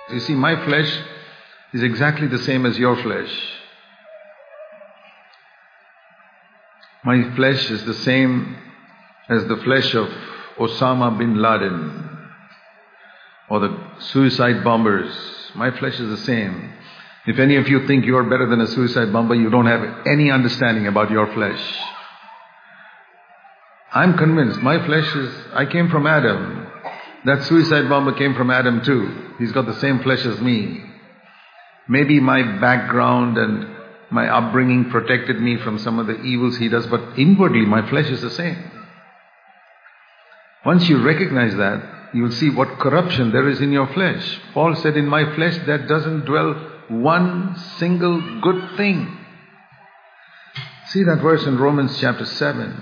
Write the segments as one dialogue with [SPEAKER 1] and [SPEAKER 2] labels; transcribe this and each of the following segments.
[SPEAKER 1] You see, my flesh is exactly the same as your flesh. My flesh is the same as the flesh of Osama bin Laden or the suicide bombers. My flesh is the same. If any of you think you are better than a suicide bomber, you don't have any understanding about your flesh. I'm convinced my flesh I came from Adam. That suicide bomber came from Adam too. He's got the same flesh as me. Maybe my background and my upbringing protected me from some of the evils he does, but inwardly my flesh is the same. Once you recognize that, you will see what corruption there is in your flesh. Paul said, in my flesh there doesn't dwell one single good thing. See that verse in Romans chapter 7.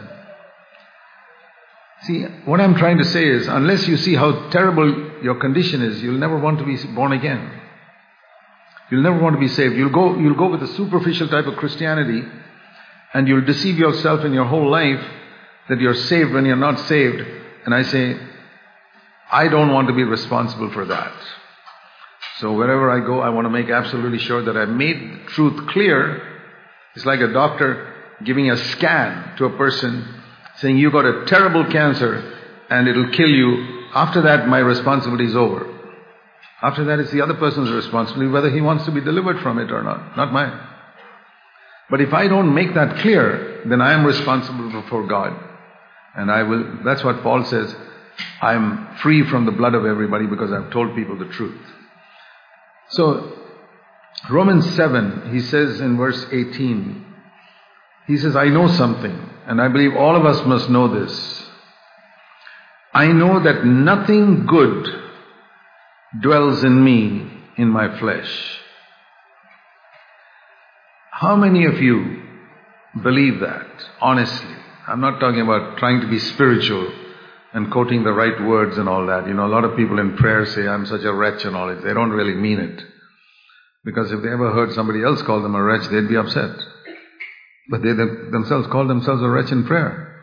[SPEAKER 1] See, what I'm trying to say is, unless you see how terrible your condition is, you'll never want to be born again. You'll never want to be saved. You'll go with a superficial type of Christianity, and you'll deceive yourself in your whole life that you're saved when you're not saved. And I say, I don't want to be responsible for that. So wherever I go, I want to make absolutely sure that I've made the truth clear. It's like a doctor giving a scan to a person, saying, you got a terrible cancer and it'll kill you. After that, my responsibility is over. After that, it's the other person's responsibility whether he wants to be delivered from it or not mine. But if I don't make that clear, then I am responsible before God. And that's what Paul says, I'm free from the blood of everybody because I've told people the truth. So, Romans 7, he says in verse 18, he says, I know something, and I believe all of us must know this. I know that nothing good dwells in me, in my flesh. How many of you believe that, honestly? I'm not talking about trying to be spiritual and quoting the right words and all that. You know, a lot of people in prayer say, I'm such a wretch and all that. They don't really mean it. Because if they ever heard somebody else call them a wretch, they'd be upset. But they themselves call themselves a wretch in prayer.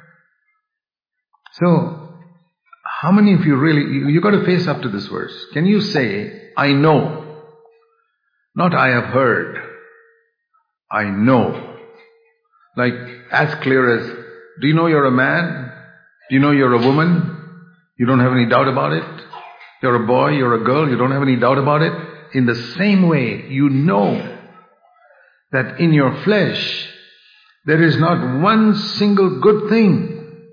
[SPEAKER 1] So, how many of you really, you got to face up to this verse. Can you say, I know? Not I have heard. I know. Like, as clear as, do you know you're a man? Do you know you're a woman? You don't have any doubt about it? You're a boy, you're a girl, you don't have any doubt about it? In the same way, you know that in your flesh, there is not one single good thing.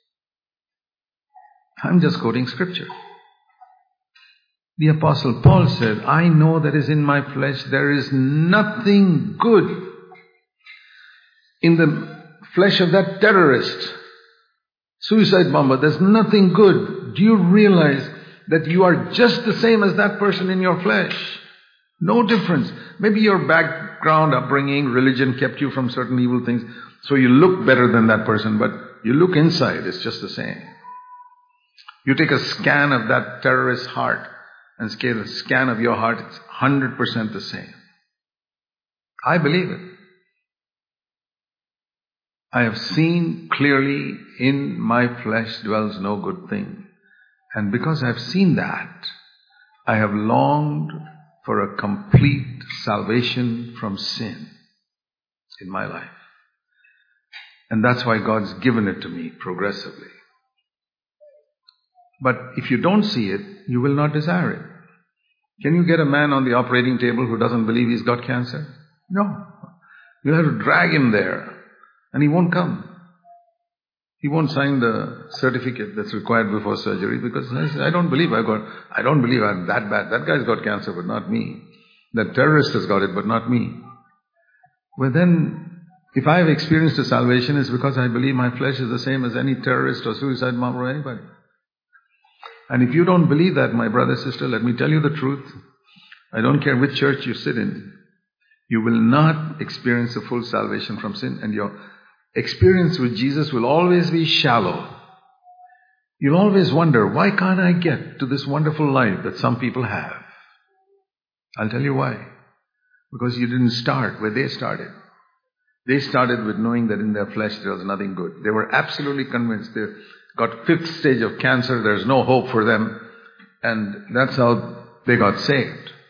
[SPEAKER 1] I'm just quoting scripture. The Apostle Paul said, I know that is in my flesh there is nothing good. In the flesh of that terrorist, suicide bomber, there's nothing good. Do you realize that you are just the same as that person in your flesh? No difference. Maybe your background, upbringing, religion kept you from certain evil things, so you look better than that person, but you look inside, it's just the same. You take a scan of that terrorist's heart and a scan of your heart, it's 100% the same. I believe it. I have seen clearly, in my flesh dwells no good thing. And because I have seen that, I have longed for a complete salvation from sin in my life. And that's why God's given it to me progressively. But if you don't see it, you will not desire it. Can you get a man on the operating table who doesn't believe he's got cancer? No. You'll have to drag him there. And he won't come. He won't sign the certificate that's required before surgery because I don't believe I'm that bad. That guy's got cancer, but not me. That terrorist has got it, but not me. Well then, if I have experienced a salvation, it's because I believe my flesh is the same as any terrorist or suicide bomber or anybody. And if you don't believe that, my brother, sister, let me tell you the truth. I don't care which church you sit in. You will not experience a full salvation from sin, and your experience with Jesus will always be shallow. You'll always wonder, why can't I get to this wonderful life that some people have? I'll tell you why. Because you didn't start where they started. They started with knowing that in their flesh there was nothing good. They were absolutely convinced. They got 5th stage of cancer, there's no hope for them. And that's how they got saved.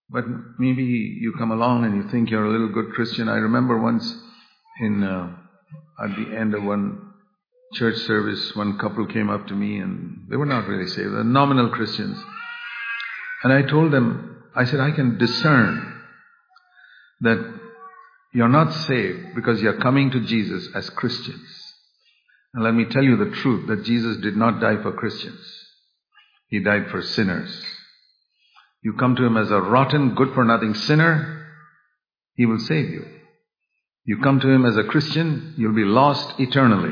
[SPEAKER 1] But maybe you come along and you think you're a little good Christian. I remember once at the end of one church service, one couple came up to me and they were not really saved. They were nominal Christians. And I told them, I said, I can discern that you're not saved because you're coming to Jesus as Christians. And let me tell you the truth, that Jesus did not die for Christians. He died for sinners. You come to Him as a rotten, good-for-nothing sinner, He will save you. You come to Him as a Christian, you'll be lost eternally.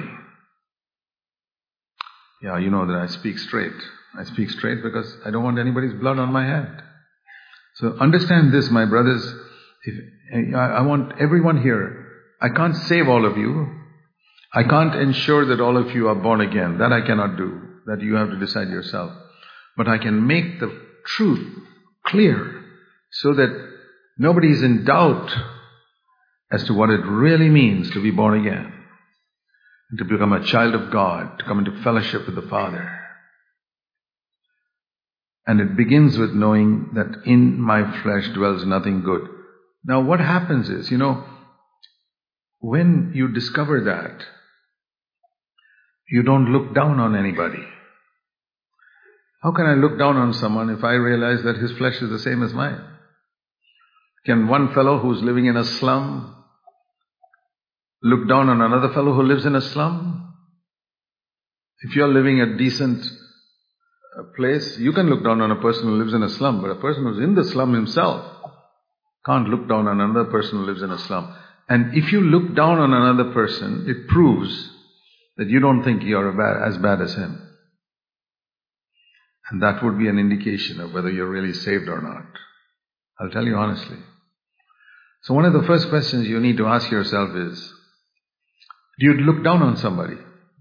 [SPEAKER 1] Yeah, you know that I speak straight. I speak straight because I don't want anybody's blood on my hand. So understand this, my brothers. I want everyone here. I can't save all of you. I can't ensure that all of you are born again. That I cannot do. That you have to decide yourself. But I can make the truth clear so that nobody is in doubt as to what it really means to be born again. And to become a child of God. To come into fellowship with the Father. And it begins with knowing that in my flesh dwells nothing good. Now what happens is, when you discover that, you don't look down on anybody. How can I look down on someone if I realize that his flesh is the same as mine? Can one fellow who's living in a slum look down on another fellow who lives in a slum? If you're living a decent place, you can look down on a person who lives in a slum, but a person who's in the slum himself can't look down on another person who lives in a slum. And if you look down on another person, it proves that you don't think you're as bad as him. And that would be an indication of whether you're really saved or not. I'll tell you honestly. So one of the first questions you need to ask yourself is, do you look down on somebody?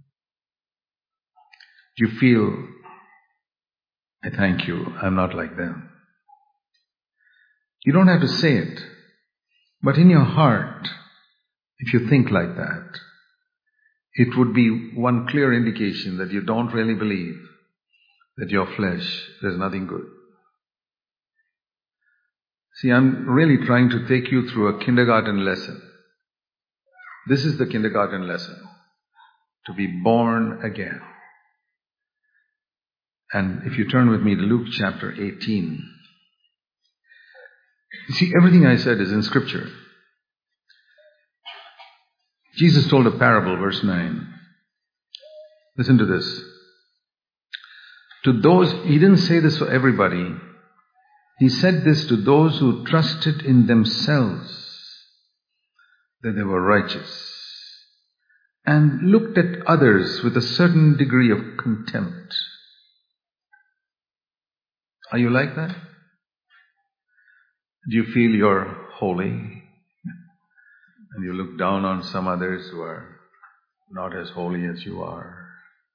[SPEAKER 1] Do you feel, I thank you, I'm not like them? You don't have to say it, but in your heart, if you think like that, it would be one clear indication that you don't really believe that your flesh, there's nothing good. See, I'm really trying to take you through a kindergarten lesson. This is the kindergarten lesson. To be born again. And if you turn with me to Luke chapter 18. You see, everything I said is in Scripture. Jesus told a parable, verse 9. Listen to this. To those, He didn't say this for everybody. He said this to those who trusted in themselves that they were righteous and looked at others with a certain degree of contempt. Are you like that? Do you feel you're holy and you look down on some others who are not as holy as you are?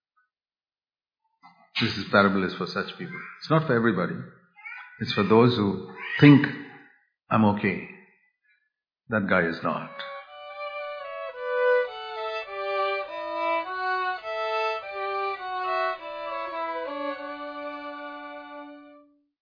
[SPEAKER 1] This parable is for such people. It's not for everybody. It's for those who think, I'm okay. That guy is not.